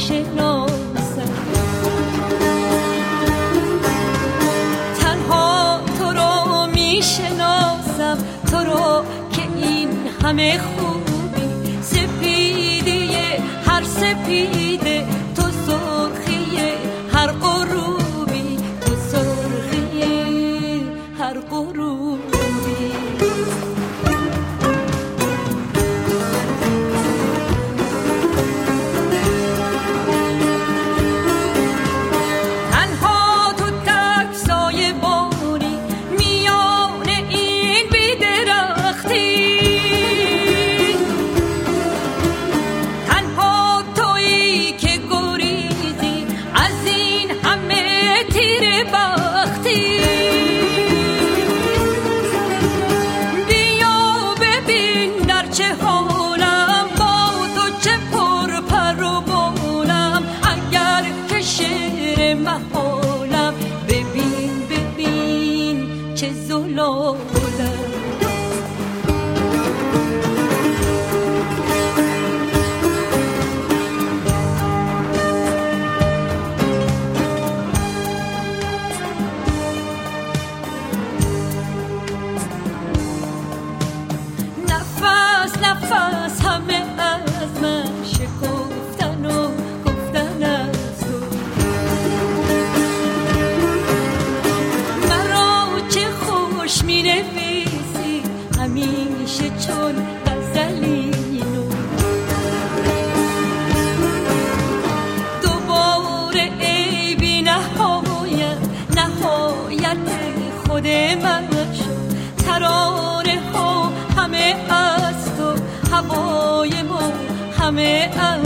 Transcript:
میشناسم، تنها تو رو میشناسم، تو رو که این همه خوبی، سپیدی هر سپیده، تو سرخی هر غروبی، تو سرخی هر غروبی. نفس همه از من شکفتن و گفتن از تو، مرا چه خوش می نویسی همیشه چون غزلی نو، دوباره ای بی نهایت خود من شد، ترانه ها همه از تو، هوای ما همه از